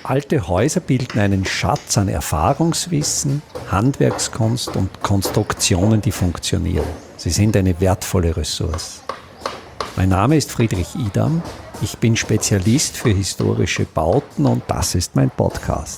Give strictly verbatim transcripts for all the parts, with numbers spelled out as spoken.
Alte Häuser bilden einen Schatz an Erfahrungswissen, Handwerkskunst und Konstruktionen, die funktionieren. Sie sind eine wertvolle Ressource. Mein Name ist Friedrich Idam. Ich bin Spezialist für historische Bauten und das ist mein Podcast.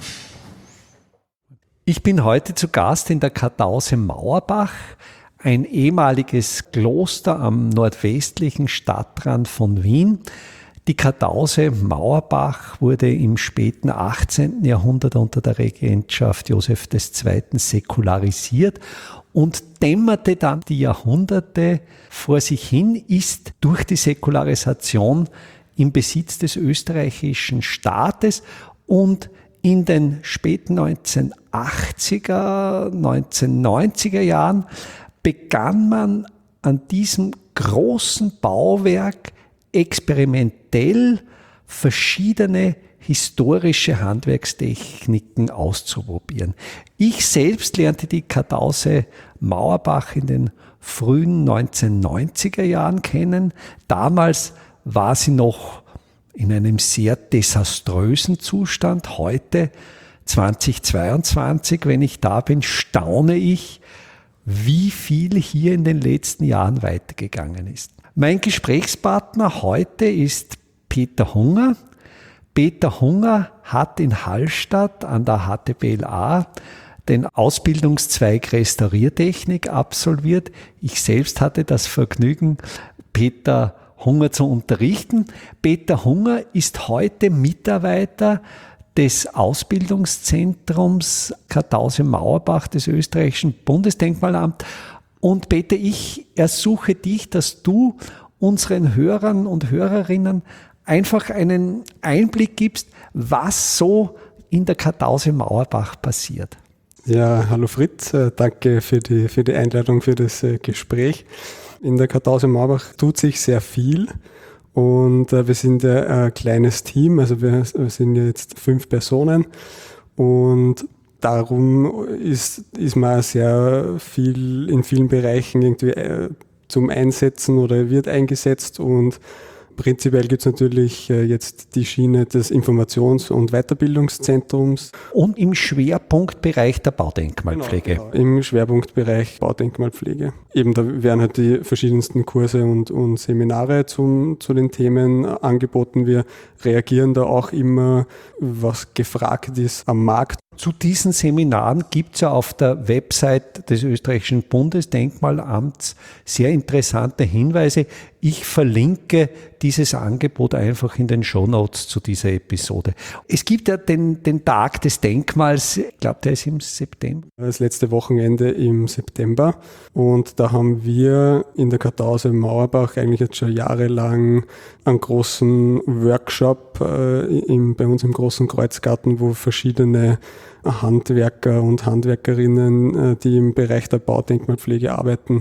Ich bin heute zu Gast in der Kartause Mauerbach, ein ehemaliges Kloster am nordwestlichen Stadtrand von Wien. Die Kartause Mauerbach wurde im späten achtzehnten Jahrhundert unter der Regentschaft Joseph der Zweite säkularisiert und dämmerte dann die Jahrhunderte vor sich hin, ist durch die Säkularisation im Besitz des österreichischen Staates und in den späten neunzehnhundertachtziger, neunzehnhundertneunziger Jahren begann man an diesem großen Bauwerk experimentell verschiedene historische Handwerkstechniken auszuprobieren. Ich selbst lernte die Kartause Mauerbach in den frühen neunzehnhundertneunziger Jahren kennen. Damals war sie noch in einem sehr desaströsen Zustand. Heute, zweitausendzweiundzwanzig, wenn ich da bin, staune ich, wie viel hier in den letzten Jahren weitergegangen ist. Mein Gesprächspartner heute ist Peter Hunger. Peter Hunger hat in Hallstatt an der H T B L A den Ausbildungszweig Restauriertechnik absolviert. Ich selbst hatte das Vergnügen, Peter Hunger zu unterrichten. Peter Hunger ist heute Mitarbeiter des Ausbildungszentrums Kartause Mauerbach des österreichischen Bundesdenkmalamts. Und Peter, ich ersuche dich, dass du unseren Hörern und Hörerinnen einfach einen Einblick gibst, was so in der Kartause Mauerbach passiert. Ja, hallo Fritz, danke für die, für die Einladung, für das Gespräch. In der Kartause Mauerbach tut sich sehr viel und wir sind ja ein kleines Team, also wir, wir sind ja jetzt fünf Personen und darum ist, ist man sehr viel in vielen Bereichen irgendwie zum Einsetzen oder wird eingesetzt und prinzipiell gibt es natürlich jetzt die Schiene des Informations- und Weiterbildungszentrums. Und im Schwerpunktbereich der Baudenkmalpflege. Genau, genau. Im Schwerpunktbereich Baudenkmalpflege. Eben da werden halt die verschiedensten Kurse und, und Seminare zum, zu den Themen angeboten. Wir reagieren da auch immer, was gefragt ist am Markt. Zu diesen Seminaren gibt es ja auf der Website des österreichischen Bundesdenkmalamts sehr interessante Hinweise. Ich verlinke dieses Angebot einfach in den Shownotes zu dieser Episode. Es gibt ja den, den Tag des Denkmals, ich glaube, der ist im September. Das letzte Wochenende im September und da haben wir in der Kartause Mauerbach eigentlich jetzt schon jahrelang einen großen Workshop äh, im, bei uns im großen Kreuzgarten, wo verschiedene Handwerker und Handwerkerinnen, die im Bereich der Baudenkmalpflege arbeiten,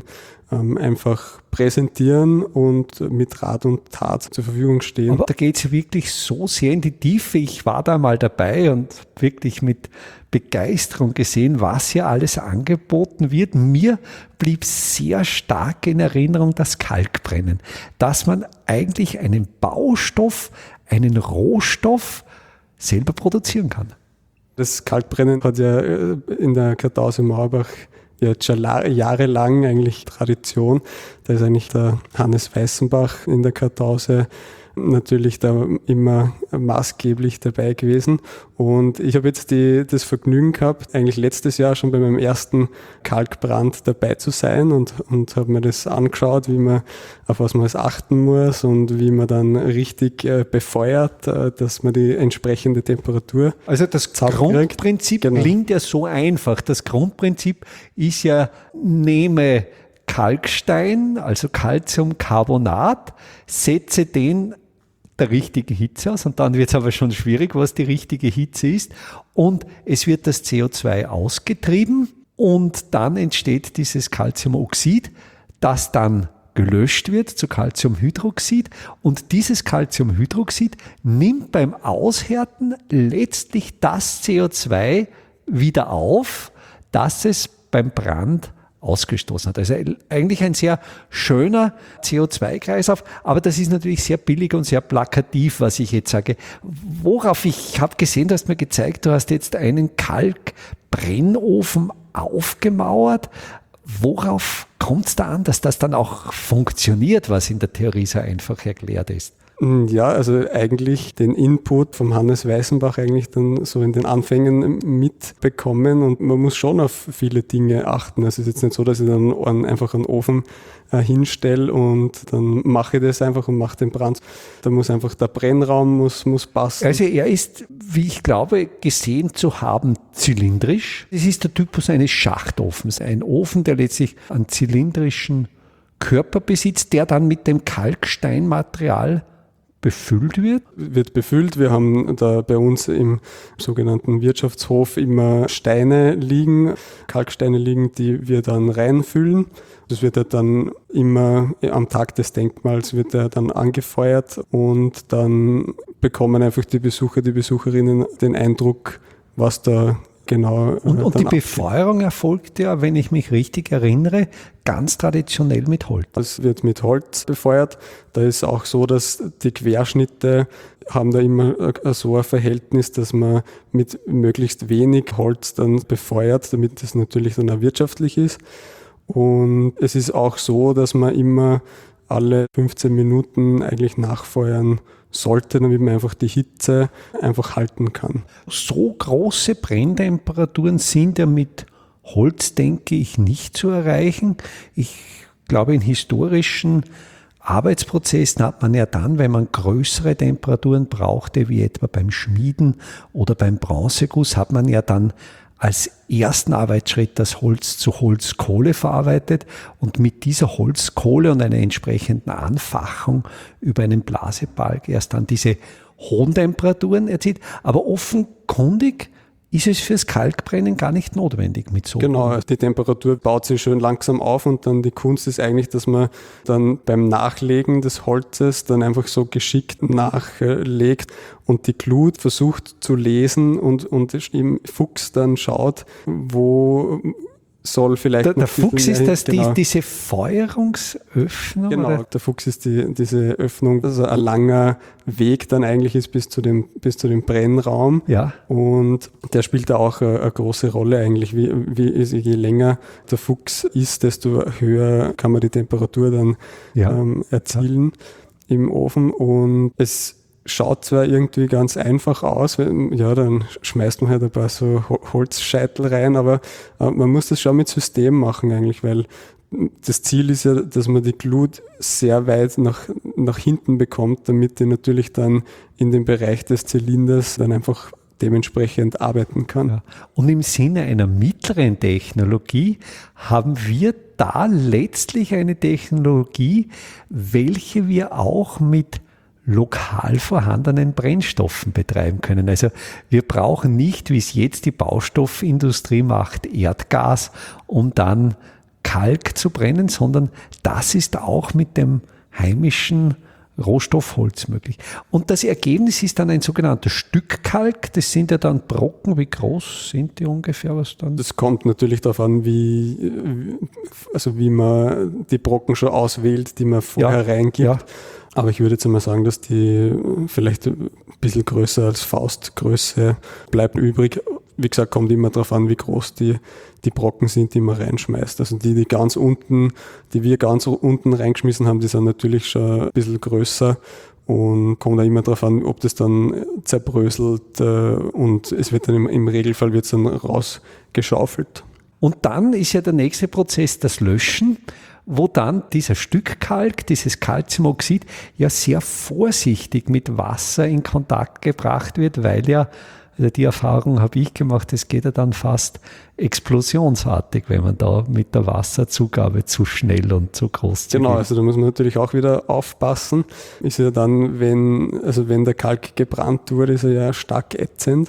einfach präsentieren und mit Rat und Tat zur Verfügung stehen. Aber da geht es wirklich so sehr in die Tiefe. Ich war da mal dabei und wirklich mit Begeisterung gesehen, was hier alles angeboten wird. Mir blieb sehr stark in Erinnerung das Kalkbrennen, dass man eigentlich einen Baustoff, einen Rohstoff selber produzieren kann. Das Kalkbrennen hat ja in der Kartause Mauerbach jetzt schon jahrelang eigentlich Tradition. Da ist eigentlich der Hannes Weißenbach in der Kartause natürlich da immer maßgeblich dabei gewesen. Und ich habe jetzt die, das Vergnügen gehabt, eigentlich letztes Jahr schon bei meinem ersten Kalkbrand dabei zu sein und, und habe mir das angeschaut, wie man, auf was man alles achten muss und wie man dann richtig äh, befeuert, äh, dass man die entsprechende Temperatur. Also das Grundprinzip genau. Klingt ja so einfach. Das Grundprinzip ist ja, nehme Kalkstein, also Calciumcarbonat, setze den der richtige Hitze aus und dann wird es aber schon schwierig, was die richtige Hitze ist und es wird das C O zwei ausgetrieben und dann entsteht dieses Calciumoxid, das dann gelöscht wird zu Calciumhydroxid und dieses Calciumhydroxid nimmt beim Aushärten letztlich das C O zwei wieder auf, das es beim Brand ausgestoßen hat. Also eigentlich ein sehr schöner C O zwei Kreislauf, aber das ist natürlich sehr billig und sehr plakativ, was ich jetzt sage. Worauf ich habe gesehen, du hast mir gezeigt, du hast jetzt einen Kalkbrennofen aufgemauert. Worauf kommt es da an, dass das dann auch funktioniert, was in der Theorie so einfach erklärt ist? Ja, also eigentlich den Input vom Hannes Weißenbach eigentlich dann so in den Anfängen mitbekommen und man muss schon auf viele Dinge achten. Also es ist jetzt nicht so, dass ich dann einen, einfach einen Ofen äh, hinstelle und dann mache ich das einfach und mache den Brand. Da muss einfach der Brennraum muss, muss passen. Also er ist, wie ich glaube, gesehen zu haben, zylindrisch. Das ist der Typus eines Schachtofens. Ein Ofen, der letztlich einen zylindrischen Körper besitzt, der dann mit dem Kalksteinmaterial befüllt wird? Wird befüllt. Wir haben da bei uns im sogenannten Wirtschaftshof immer Steine liegen, Kalksteine liegen, die wir dann reinfüllen. Das wird ja dann immer am Tag des Denkmals wird er dann angefeuert und dann bekommen einfach die Besucher, die Besucherinnen den Eindruck, was da genau. Und, und die Befeuerung erfolgt ja, wenn ich mich richtig erinnere, ganz traditionell mit Holz. Es wird mit Holz befeuert. Da ist auch so, dass die Querschnitte haben da immer so ein Verhältnis, dass man mit möglichst wenig Holz dann befeuert, damit das natürlich dann auch wirtschaftlich ist. Und es ist auch so, dass man immer alle fünfzehn Minuten eigentlich nachfeuern sollte, damit man einfach die Hitze einfach halten kann. So große Brenntemperaturen sind ja mit Holz, denke ich, nicht zu erreichen. Ich glaube, in historischen Arbeitsprozessen hat man ja dann, wenn man größere Temperaturen brauchte, wie etwa beim Schmieden oder beim Bronzeguss, hat man ja dann als ersten Arbeitsschritt das Holz zu Holzkohle verarbeitet und mit dieser Holzkohle und einer entsprechenden Anfachung über einen Blasebalg erst dann diese hohen Temperaturen erzielt. Aber offenkundig ist es fürs Kalkbrennen gar nicht notwendig mit so. Genau, die Temperatur baut sich schön langsam auf und dann die Kunst ist eigentlich, dass man dann beim Nachlegen des Holzes dann einfach so geschickt nachlegt und die Glut versucht zu lesen und, und im Fuchs dann schaut, wo soll vielleicht Der, der Fuchs ist das genau. die, diese Feuerungsöffnung? Genau, oder? der Fuchs ist die, diese Öffnung, also ein langer Weg dann eigentlich ist bis zu dem, bis zu dem Brennraum. Ja. Und der spielt da auch eine, eine große Rolle eigentlich. Wie, wie ist, je länger der Fuchs ist, desto höher kann man die Temperatur dann ja. ähm, erzielen ja. im Ofen. Und es schaut zwar irgendwie ganz einfach aus, weil, ja, dann schmeißt man halt ein paar so Holzscheitel rein, aber äh, man muss das schon mit System machen eigentlich, weil das Ziel ist ja, dass man die Glut sehr weit nach, nach hinten bekommt, damit die natürlich dann in dem Bereich des Zylinders dann einfach dementsprechend arbeiten kann. Ja. Und im Sinne einer mittleren Technologie haben wir da letztlich eine Technologie, welche wir auch mit lokal vorhandenen Brennstoffen betreiben können. Also wir brauchen nicht, wie es jetzt die Baustoffindustrie macht, Erdgas, um dann Kalk zu brennen, sondern das ist auch mit dem heimischen Rohstoff Holz möglich. Und das Ergebnis ist dann ein sogenannter Stückkalk. Das sind ja dann Brocken. Wie groß sind die ungefähr? Was dann? Das kommt natürlich darauf an, wie, also wie man die Brocken schon auswählt, die man vorher ja, reingibt. Ja. Aber ich würde jetzt einmal sagen, dass die vielleicht ein bisschen größer als Faustgröße bleibt übrig. Wie gesagt, kommt immer darauf an, wie groß die, die Brocken sind, die man reinschmeißt. Also die, die ganz unten, die wir ganz unten reingeschmissen haben, die sind natürlich schon ein bisschen größer und kommt auch immer darauf an, ob das dann zerbröselt und es wird dann im, im Regelfall wird es dann rausgeschaufelt. Und dann ist ja der nächste Prozess das Löschen, wo dann dieser Stückkalk, dieses Calciumoxid, ja sehr vorsichtig mit Wasser in Kontakt gebracht wird, weil ja, also die Erfahrung habe ich gemacht, es geht ja dann fast explosionsartig, wenn man da mit der Wasserzugabe zu schnell und zu großzügig. Genau, also da muss man natürlich auch wieder aufpassen. Ist ja dann, wenn, also wenn der Kalk gebrannt wurde, ist er ja stark ätzend.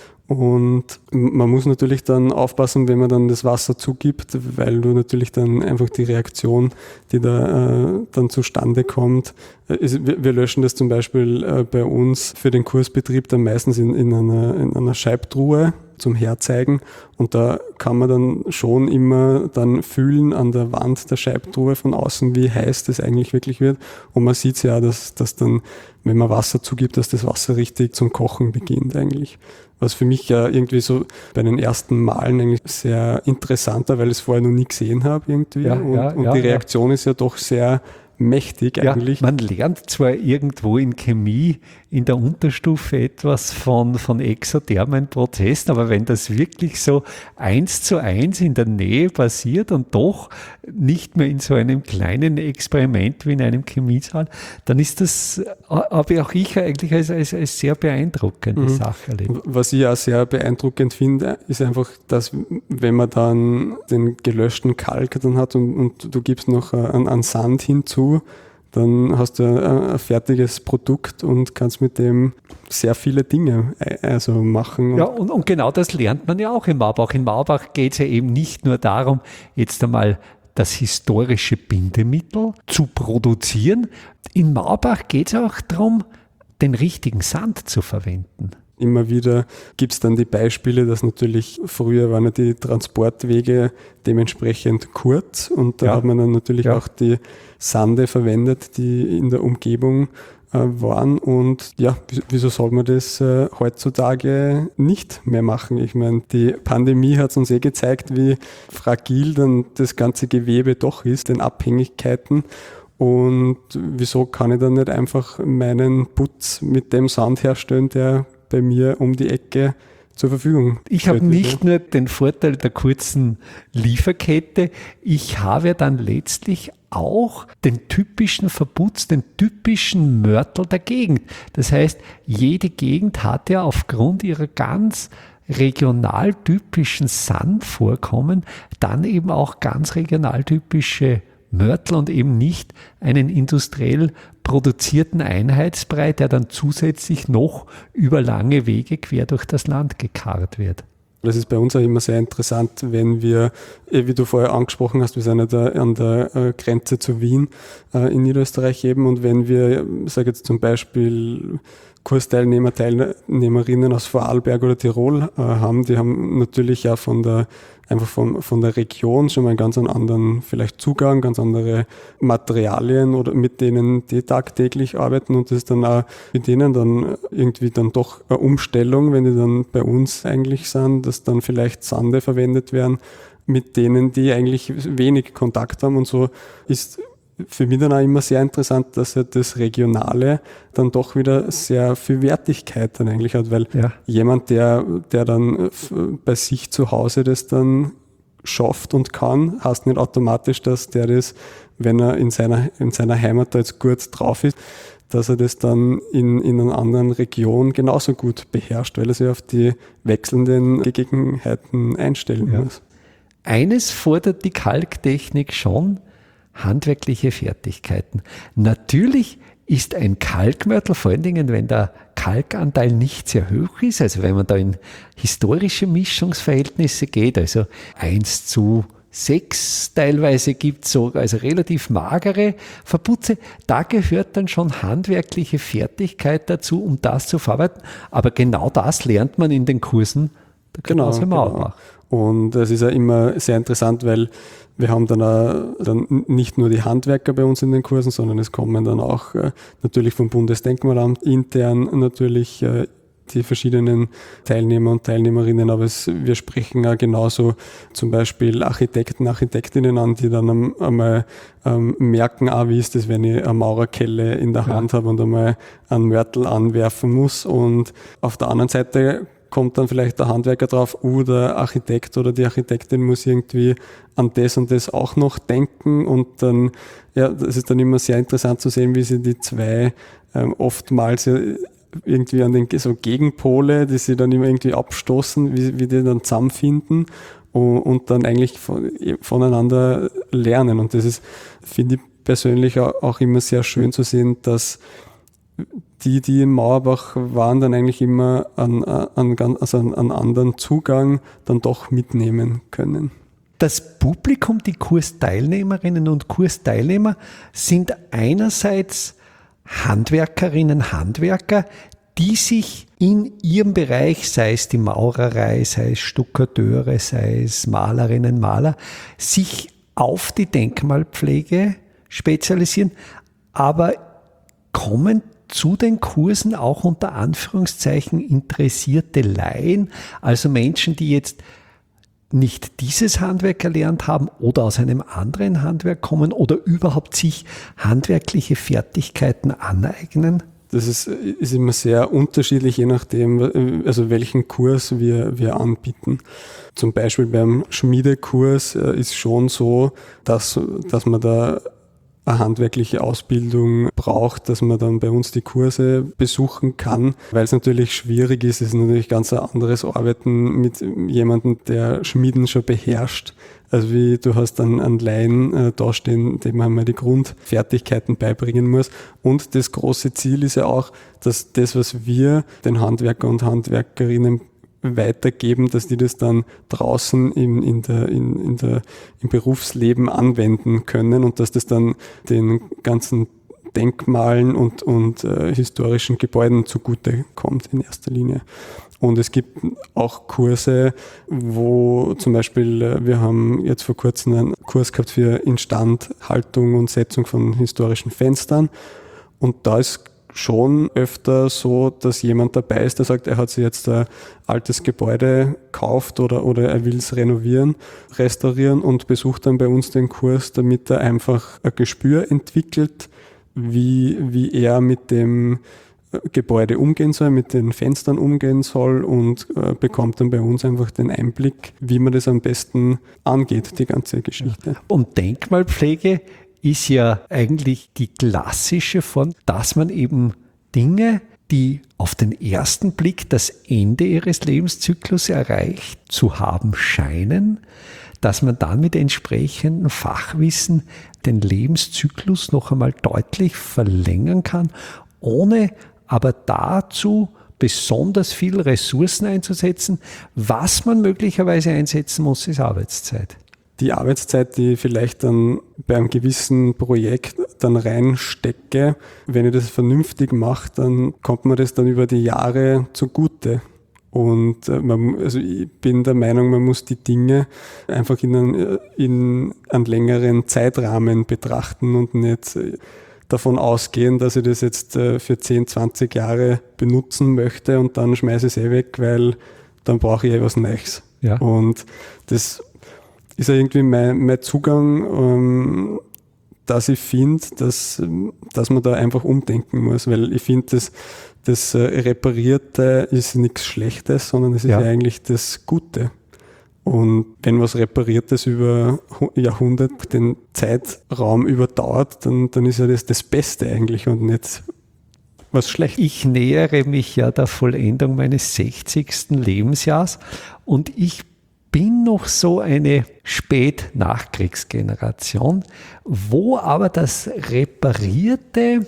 Und man muss natürlich dann aufpassen, wenn man dann das Wasser zugibt, weil du natürlich dann einfach die Reaktion, die da äh, dann zustande kommt, äh, ist, wir, wir löschen das zum Beispiel äh, bei uns für den Kursbetrieb dann meistens in, in, einer, in einer Scheibtruhe. zum Herzeigen. Und da kann man dann schon immer dann fühlen an der Wand der Scheibtruhe von außen, wie heiß das eigentlich wirklich wird. Und man sieht ja, dass, dass dann, wenn man Wasser zugibt, dass das Wasser richtig zum Kochen beginnt eigentlich. Was für mich ja irgendwie so bei den ersten Malen eigentlich sehr interessant war, weil ich es vorher noch nie gesehen habe irgendwie. Ja, und ja, und ja, die Reaktion ja. ist ja doch sehr mächtig eigentlich. Ja, man lernt zwar irgendwo in Chemie in der Unterstufe etwas von, von exothermen Prozessen, aber wenn das wirklich so eins zu eins in der Nähe passiert und doch nicht mehr in so einem kleinen Experiment wie in einem Chemiesaal, dann ist das, habe auch ich eigentlich als, als, als sehr beeindruckende mhm. Sache erlebt. Was ich auch sehr beeindruckend finde, ist einfach, dass wenn man dann den gelöschten Kalk dann hat und, und du gibst noch einen, einen Sand hinzu, dann hast du ein, ein fertiges Produkt und kannst mit dem sehr viele Dinge also machen. Ja, und, und genau das lernt man ja auch in Mauerbach. In Mauerbach geht es ja eben nicht nur darum, jetzt einmal das historische Bindemittel zu produzieren. In Mauerbach geht es auch darum, den richtigen Sand zu verwenden. Immer wieder gibt es dann die Beispiele, dass natürlich früher waren ja die Transportwege dementsprechend kurz und da ja. hat man dann natürlich ja. auch die Sande verwendet, die in der Umgebung äh, waren und ja, wieso soll man das äh, heutzutage nicht mehr machen? Ich meine, die Pandemie hat uns eh gezeigt, wie fragil dann das ganze Gewebe doch ist, den Abhängigkeiten. Und wieso kann ich dann nicht einfach meinen Putz mit dem Sand herstellen, der bei mir um die Ecke zur Verfügung steht? Ich habe nicht nur den Vorteil der kurzen Lieferkette, ich habe dann letztlich auch den typischen Verputz, den typischen Mörtel der Gegend. Das heißt, jede Gegend hat ja aufgrund ihrer ganz regional typischen Sandvorkommen dann eben auch ganz regional typische Mörtel und eben nicht einen industriell produzierten Einheitsbrei, der dann zusätzlich noch über lange Wege quer durch das Land gekarrt wird. Das ist bei uns auch immer sehr interessant, wenn wir, wie du vorher angesprochen hast, wir sind ja da an der Grenze zu Wien in Niederösterreich eben und wenn wir, ich sage jetzt zum Beispiel Kursteilnehmer, Teilnehmerinnen aus Vorarlberg oder Tirol haben, die haben natürlich ja von der einfach von, von der Region schon mal einen ganz anderen vielleicht Zugang, ganz andere Materialien oder mit denen die tagtäglich arbeiten und das ist dann auch mit denen dann irgendwie dann doch eine Umstellung, wenn die dann bei uns eigentlich sind, dass dann vielleicht Sande verwendet werden, mit denen die eigentlich wenig Kontakt haben und so ist für mich dann auch immer sehr interessant, dass ja das Regionale dann doch wieder sehr viel Wertigkeit dann eigentlich hat, weil ja. jemand, der, der dann bei sich zu Hause das dann schafft und kann, heißt nicht automatisch, dass der das, wenn er in seiner, in seiner Heimat da jetzt gut drauf ist, dass er das dann in, in einer anderen Region genauso gut beherrscht, weil er sich auf die wechselnden Gegebenheiten einstellen ja. muss. Eines fordert die Kalktechnik schon, handwerkliche Fertigkeiten. Natürlich ist ein Kalkmörtel, vor allen Dingen, wenn der Kalkanteil nicht sehr hoch ist, also wenn man da in historische Mischungsverhältnisse geht, also eins zu sechs teilweise gibt es so, also relativ magere Verputze, da gehört dann schon handwerkliche Fertigkeit dazu, um das zu verarbeiten. Aber genau das lernt man in den Kursen der Kartause Mauerbach. Genau. Und es ist ja immer sehr interessant, weil wir haben dann, auch, dann nicht nur die Handwerker bei uns in den Kursen, sondern es kommen dann auch äh, natürlich vom Bundesdenkmalamt intern natürlich äh, die verschiedenen Teilnehmer und Teilnehmerinnen, aber es, wir sprechen auch genauso zum Beispiel Architekten, Architektinnen an, die dann am, einmal ähm, merken, ah, wie ist das, wenn ich eine Maurerkelle in der Hand ja. habe und einmal einen Mörtel anwerfen muss und auf der anderen Seite kommt dann vielleicht der Handwerker drauf, uh, der Architekt oder die Architektin muss irgendwie an das und das auch noch denken und dann, ja, das ist dann immer sehr interessant zu sehen, wie sie die zwei ähm, oftmals irgendwie an den so Gegenpole, die sie dann immer irgendwie abstoßen, wie, wie die dann zusammenfinden und, und dann eigentlich von, voneinander lernen und das ist, finde ich persönlich auch immer sehr schön zu sehen, dass die, die in Mauerbach waren, dann eigentlich immer an, an, also an, an anderen Zugang dann doch mitnehmen können. Das Publikum, die Kursteilnehmerinnen und Kursteilnehmer sind einerseits Handwerkerinnen, Handwerker, die sich in ihrem Bereich, sei es die Maurerei, sei es Stuckateure, sei es Malerinnen, Maler, sich auf die Denkmalpflege spezialisieren, aber kommen zu den Kursen auch unter Anführungszeichen interessierte Laien, also Menschen, die jetzt nicht dieses Handwerk erlernt haben oder aus einem anderen Handwerk kommen oder überhaupt sich handwerkliche Fertigkeiten aneignen? Das ist, ist immer sehr unterschiedlich, je nachdem, also welchen Kurs wir, wir anbieten. Zum Beispiel beim Schmiedekurs ist schon so, dass, dass man da eine handwerkliche Ausbildung braucht, dass man dann bei uns die Kurse besuchen kann, weil es natürlich schwierig ist. Es ist natürlich ganz ein anderes Arbeiten mit jemandem, der Schmieden schon beherrscht. Also wie du hast dann einen Laien äh, dastehen, dem man mal die Grundfertigkeiten beibringen muss. Und das große Ziel ist ja auch, dass das, was wir den Handwerker und Handwerkerinnen weitergeben, dass die das dann draußen in, in der, in, in der, im Berufsleben anwenden können und dass das dann den ganzen Denkmalen und, und äh, historischen Gebäuden zugute kommt in erster Linie. Und es gibt auch Kurse, wo zum Beispiel, äh, wir haben jetzt vor kurzem einen Kurs gehabt für Instandhaltung und Setzung von historischen Fenstern und da ist schon öfter so, dass jemand dabei ist, der sagt, er hat sich jetzt ein altes Gebäude gekauft oder, oder er will es renovieren, restaurieren und besucht dann bei uns den Kurs, damit er einfach ein Gespür entwickelt, wie, wie er mit dem Gebäude umgehen soll, mit den Fenstern umgehen soll und äh, bekommt dann bei uns einfach den Einblick, wie man das am besten angeht, die ganze Geschichte. Und Denkmalpflege ist ja eigentlich die klassische Form, dass man eben Dinge, die auf den ersten Blick das Ende ihres Lebenszyklus erreicht zu haben scheinen, dass man dann mit entsprechendem Fachwissen den Lebenszyklus noch einmal deutlich verlängern kann, ohne aber dazu besonders viel Ressourcen einzusetzen. Was man möglicherweise einsetzen muss, ist Arbeitszeit. Die Arbeitszeit, die ich vielleicht dann bei einem gewissen Projekt dann reinstecke, wenn ich das vernünftig mache, dann kommt mir das dann über die Jahre zugute. Und man, also ich bin der Meinung, man muss die Dinge einfach in einen, in einen längeren Zeitrahmen betrachten und nicht davon ausgehen, dass ich das jetzt für zehn, zwanzig Jahre benutzen möchte und dann schmeiße ich es eh weg, weil dann brauche ich eh was Neues. Ja. Und das ist ja irgendwie mein, mein Zugang, ähm, dass ich finde, dass, dass man da einfach umdenken muss, weil ich finde, das, das Reparierte ist nichts Schlechtes, sondern es ist ja. ja eigentlich das Gute. Und wenn was Repariertes über Jahrhunderte den Zeitraum überdauert, dann, dann ist ja das das Beste eigentlich und nicht was Schlechtes. Ich nähere mich ja der Vollendung meines sechzigsten Lebensjahres und ich bin noch so eine Spät-Nachkriegsgeneration, wo aber das Reparierte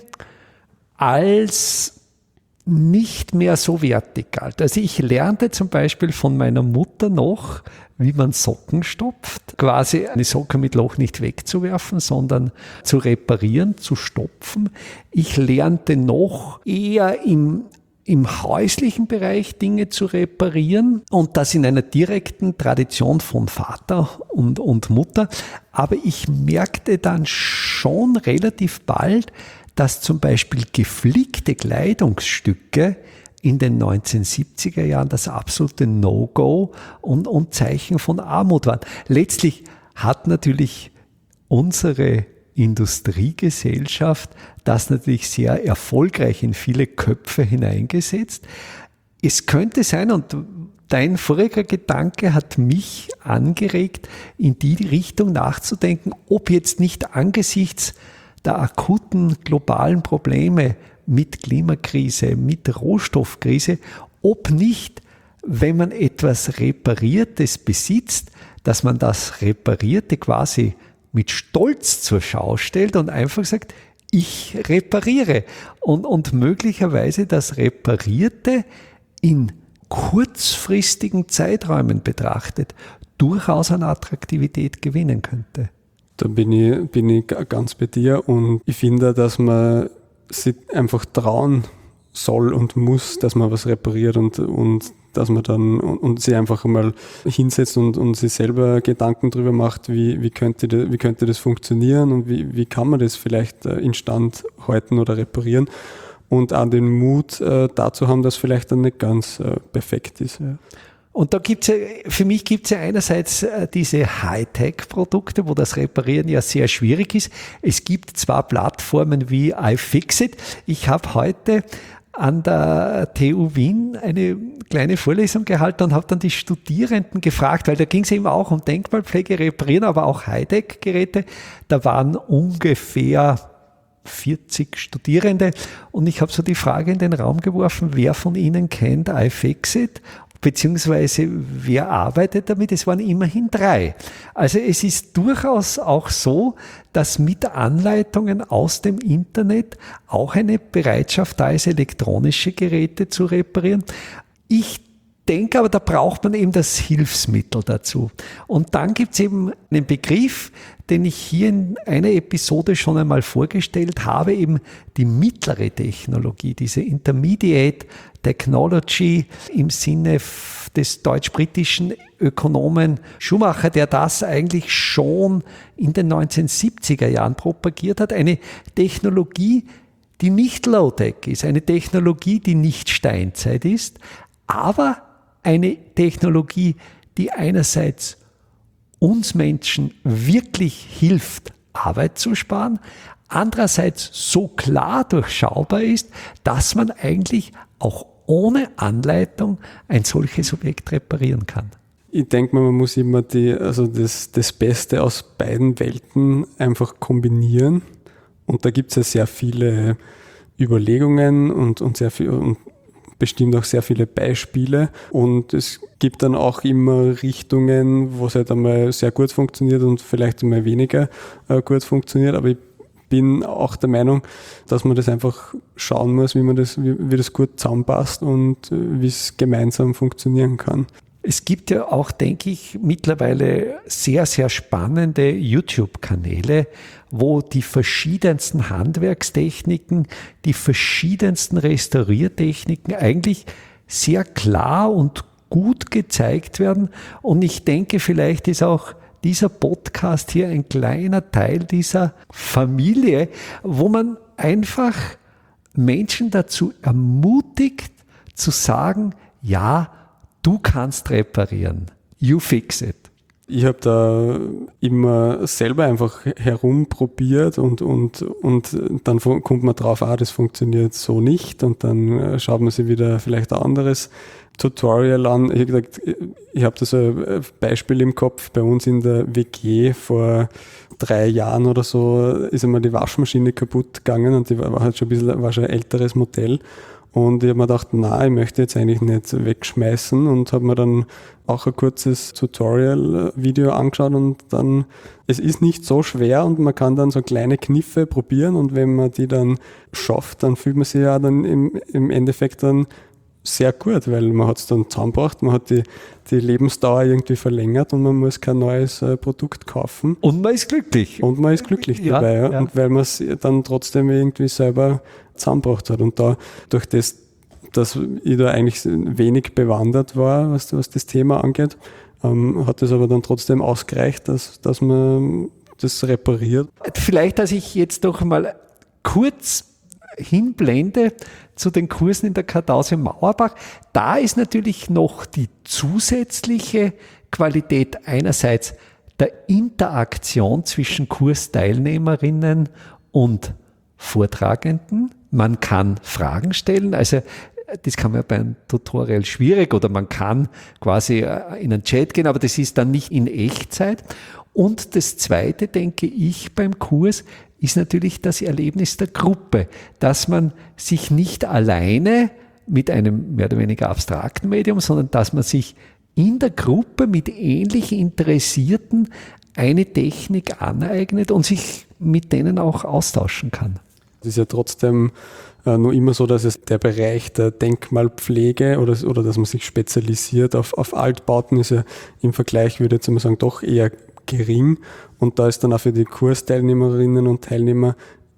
als nicht mehr so wertig galt. Also ich lernte zum Beispiel von meiner Mutter noch, wie man Socken stopft, quasi eine Socke mit Loch nicht wegzuwerfen, sondern zu reparieren, zu stopfen. Ich lernte noch eher im im häuslichen Bereich Dinge zu reparieren und das in einer direkten Tradition von Vater und, und Mutter. Aber ich merkte dann schon relativ bald, dass zum Beispiel geflickte Kleidungsstücke in den neunzehnhundertsiebziger Jahren das absolute No-Go und, und Zeichen von Armut waren. Letztlich hat natürlich unsere Industriegesellschaft das natürlich sehr erfolgreich in viele Köpfe hineingesetzt. Es könnte sein, und dein voriger Gedanke hat mich angeregt, in die Richtung nachzudenken, ob jetzt nicht angesichts der akuten globalen Probleme mit Klimakrise, mit Rohstoffkrise, ob nicht, wenn man etwas Repariertes besitzt, dass man das Reparierte quasi mit Stolz zur Schau stellt und einfach sagt, ich repariere. Und, und möglicherweise das Reparierte in kurzfristigen Zeiträumen betrachtet durchaus an Attraktivität gewinnen könnte. Da bin ich, bin ich ganz bei dir und ich finde, dass man sich einfach trauen soll und muss, dass man was repariert und, und dass man dann und, und sich einfach mal hinsetzt und, und sich selber Gedanken drüber macht, wie, wie, könnte, das, wie könnte das funktionieren und wie, wie kann man das vielleicht instand halten oder reparieren und auch den Mut äh, dazu haben, dass vielleicht dann nicht ganz äh, perfekt ist. Ja. Und da gibt's ja, für mich gibt es ja einerseits diese Hightech-Produkte, wo das Reparieren ja sehr schwierig ist. Es gibt zwar Plattformen wie iFixit. Ich habe heute an der T U Wien eine kleine Vorlesung gehalten und habe dann die Studierenden gefragt, weil da ging es eben auch um Denkmalpflege, Reparieren, aber auch Hightech-Geräte. Da waren ungefähr vierzig Studierende und ich habe so die Frage in den Raum geworfen, wer von Ihnen kennt iFixit? Beziehungsweise wer arbeitet damit? Es waren immerhin drei. Also es ist durchaus auch so, dass mit Anleitungen aus dem Internet auch eine Bereitschaft da ist, elektronische Geräte zu reparieren. Ich denke aber, da braucht man eben das Hilfsmittel dazu. Und dann gibt es eben einen Begriff, den ich hier in einer Episode schon einmal vorgestellt habe, eben die mittlere Technologie, diese Intermediate Technology im Sinne des deutsch-britischen Ökonomen Schumacher, der das eigentlich schon in den neunzehnhundertsiebziger Jahren propagiert hat. Eine Technologie, die nicht Low-Tech ist, eine Technologie, die nicht Steinzeit ist, aber eine Technologie, die einerseits uns Menschen wirklich hilft, Arbeit zu sparen, andererseits so klar durchschaubar ist, dass man eigentlich auch ohne Anleitung ein solches Objekt reparieren kann. Ich denke mal, man muss immer die, also das, das Beste aus beiden Welten einfach kombinieren. Und da gibt es ja sehr viele Überlegungen und, und sehr viel und bestimmt auch sehr viele Beispiele. Und es gibt dann auch immer Richtungen, wo es halt einmal sehr gut funktioniert und vielleicht einmal weniger äh, gut funktioniert. Aber ich bin auch der Meinung, dass man das einfach schauen muss, wie man das, wie, wie das gut zusammenpasst und äh, wie es gemeinsam funktionieren kann. Es gibt ja auch, denke ich, mittlerweile sehr, sehr spannende YouTube-Kanäle, wo die verschiedensten Handwerkstechniken, die verschiedensten Restauriertechniken eigentlich sehr klar und gut gezeigt werden. Und ich denke, vielleicht ist auch dieser Podcast hier ein kleiner Teil dieser Familie, wo man einfach Menschen dazu ermutigt, zu sagen, ja, du kannst reparieren. You fix it. Ich habe da immer selber einfach herumprobiert und, und, und dann kommt man drauf, ah, das funktioniert so nicht und dann schaut man sich wieder vielleicht ein anderes Tutorial an. Ich habe gesagt, ich habe da so ein Beispiel im Kopf. Bei uns in der W G vor drei Jahren oder so ist einmal die Waschmaschine kaputt gegangen und die war halt schon ein bisschen, war schon ein älteres Modell. Und ich habe mir gedacht, na, ich möchte jetzt eigentlich nicht wegschmeißen und habe mir dann auch ein kurzes Tutorial-Video angeschaut und dann, es ist nicht so schwer und man kann dann so kleine Kniffe probieren und wenn man die dann schafft, dann fühlt man sich ja dann im, im Endeffekt dann sehr gut, weil man hat es dann zusammengebracht, man hat die, die Lebensdauer irgendwie verlängert und man muss kein neues äh, Produkt kaufen. Und man ist glücklich. Und man ist glücklich ja, dabei. Ja. Ja. Und weil man es dann trotzdem irgendwie selber zusammengebracht hat. Und da, durch das, dass ich da eigentlich wenig bewandert war, was, was das Thema angeht, ähm, hat es aber dann trotzdem ausgereicht, dass, dass man das repariert. Vielleicht, dass ich jetzt doch mal kurz hinblende zu den Kursen in der Kartause Mauerbach. Da ist natürlich noch die zusätzliche Qualität einerseits der Interaktion zwischen Kursteilnehmerinnen und Vortragenden. Man kann Fragen stellen, also das kann man bei einem Tutorial schwierig oder man kann quasi in einen Chat gehen, aber das ist dann nicht in Echtzeit. Und das Zweite, denke ich, beim Kurs ist natürlich das Erlebnis der Gruppe, dass man sich nicht alleine mit einem mehr oder weniger abstrakten Medium, sondern dass man sich in der Gruppe mit ähnlich Interessierten eine Technik aneignet und sich mit denen auch austauschen kann. Es ist ja trotzdem äh, nur immer so, dass es der Bereich der Denkmalpflege oder, oder dass man sich spezialisiert auf, auf Altbauten ist ja im Vergleich, würde ich jetzt mal sagen, doch eher gering. Und da ist dann auch für die Kursteilnehmerinnen und Teilnehmer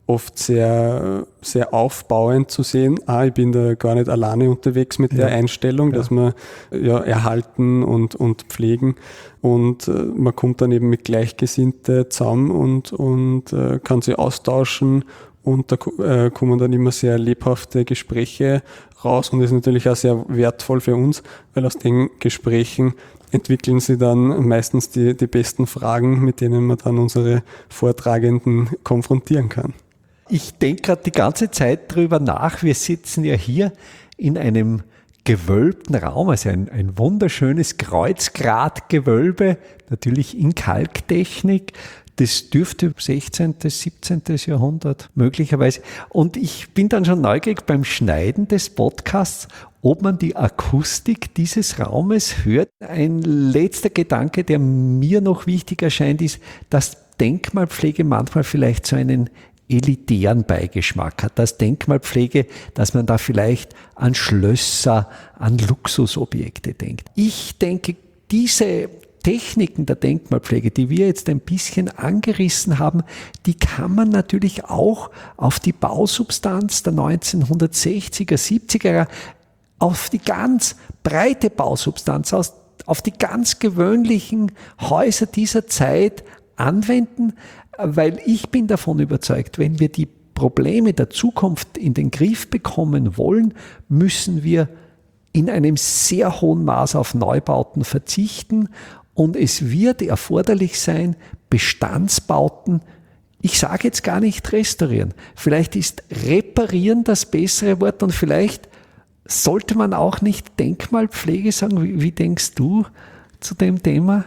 oft sehr, sehr aufbauend zu sehen. Ah, ich bin da gar nicht alleine unterwegs mit der ja. Einstellung, ja. dass wir ja, erhalten und, und pflegen. Und äh, man kommt dann eben mit Gleichgesinnten zusammen und, und äh, kann sie austauschen. Und da äh, kommen dann immer sehr lebhafte Gespräche raus und das ist natürlich auch sehr wertvoll für uns, weil aus den Gesprächen entwickeln sie dann meistens die, die besten Fragen, mit denen man dann unsere Vortragenden konfrontieren kann. Ich denke gerade die ganze Zeit drüber nach. Wir sitzen ja hier in einem gewölbten Raum, also ein, ein wunderschönes Kreuzgratgewölbe, natürlich in Kalktechnik. Das dürfte sechzehnten, siebzehnten Jahrhundert möglicherweise. Und ich bin dann schon neugierig beim Schneiden des Podcasts, ob man die Akustik dieses Raumes hört. Ein letzter Gedanke, der mir noch wichtig erscheint, ist, dass Denkmalpflege manchmal vielleicht so einen elitären Beigeschmack hat. Das Denkmalpflege, dass man da vielleicht an Schlösser, an Luxusobjekte denkt. Ich denke, diese Techniken der Denkmalpflege, die wir jetzt ein bisschen angerissen haben, die kann man natürlich auch auf die Bausubstanz der neunzehnhundertsechziger, siebziger, auf die ganz breite Bausubstanz, auf die ganz gewöhnlichen Häuser dieser Zeit anwenden, weil ich bin davon überzeugt, wenn wir die Probleme der Zukunft in den Griff bekommen wollen, müssen wir in einem sehr hohen Maß auf Neubauten verzichten. Und es wird erforderlich sein, Bestandsbauten, ich sage jetzt gar nicht restaurieren, vielleicht ist reparieren das bessere Wort und vielleicht sollte man auch nicht Denkmalpflege sagen. Wie, wie denkst du zu dem Thema?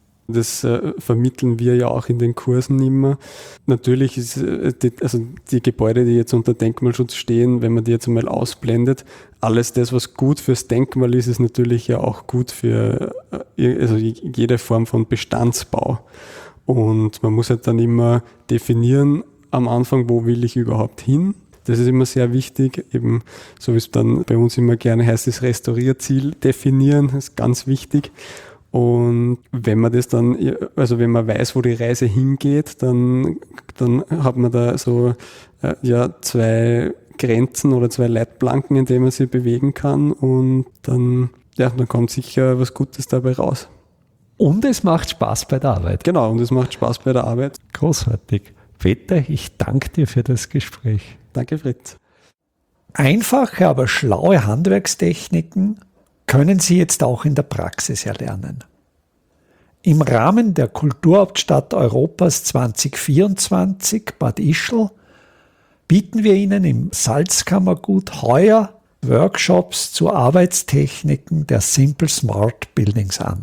Das äh, vermitteln wir ja auch in den Kursen immer. Natürlich ist äh, die, also die Gebäude, die jetzt unter Denkmalschutz stehen, wenn man die jetzt einmal ausblendet, alles das, was gut fürs Denkmal ist, ist natürlich ja auch gut für äh, also jede Form von Bestandsbau. Und man muss halt dann immer definieren am Anfang, wo will ich überhaupt hin. Das ist immer sehr wichtig, eben so wie es dann bei uns immer gerne heißt, das Restaurierziel definieren, das ist ganz wichtig. Und wenn man das dann, also wenn man weiß, wo die Reise hingeht, dann, dann hat man da so äh, ja, zwei Grenzen oder zwei Leitplanken, in denen man sich bewegen kann und dann, ja, dann kommt sicher was Gutes dabei raus. Und es macht Spaß bei der Arbeit. Genau, und es macht Spaß bei der Arbeit. Großartig. Peter, ich danke dir für das Gespräch. Danke, Fritz. Einfache, aber schlaue Handwerkstechniken können Sie jetzt auch in der Praxis erlernen. Im Rahmen der Kulturhauptstadt Europas zwanzig vierundzwanzig Bad Ischl bieten wir Ihnen im Salzkammergut heuer Workshops zu Arbeitstechniken der Simple Smart Buildings an.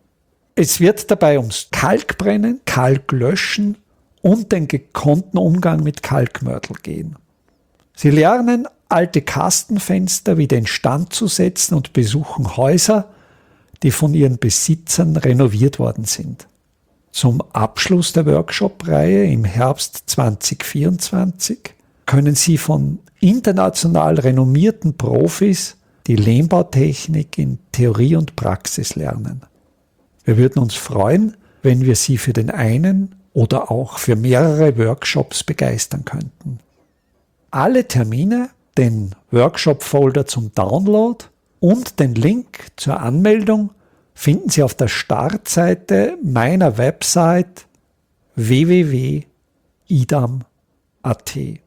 Es wird dabei ums Kalkbrennen, Kalklöschen und den gekonnten Umgang mit Kalkmörtel gehen. Sie lernen, alte Kastenfenster wieder instand zu setzen und besuchen Häuser, die von ihren Besitzern renoviert worden sind. Zum Abschluss der Workshop-Reihe im Herbst zwanzig vierundzwanzig können Sie von international renommierten Profis die Lehmbautechnik in Theorie und Praxis lernen. Wir würden uns freuen, wenn wir Sie für den einen oder auch für mehrere Workshops begeistern könnten. Alle Termine, den Workshop-Folder zum Download und den Link zur Anmeldung finden Sie auf der Startseite meiner Website w w w punkt idam punkt a t.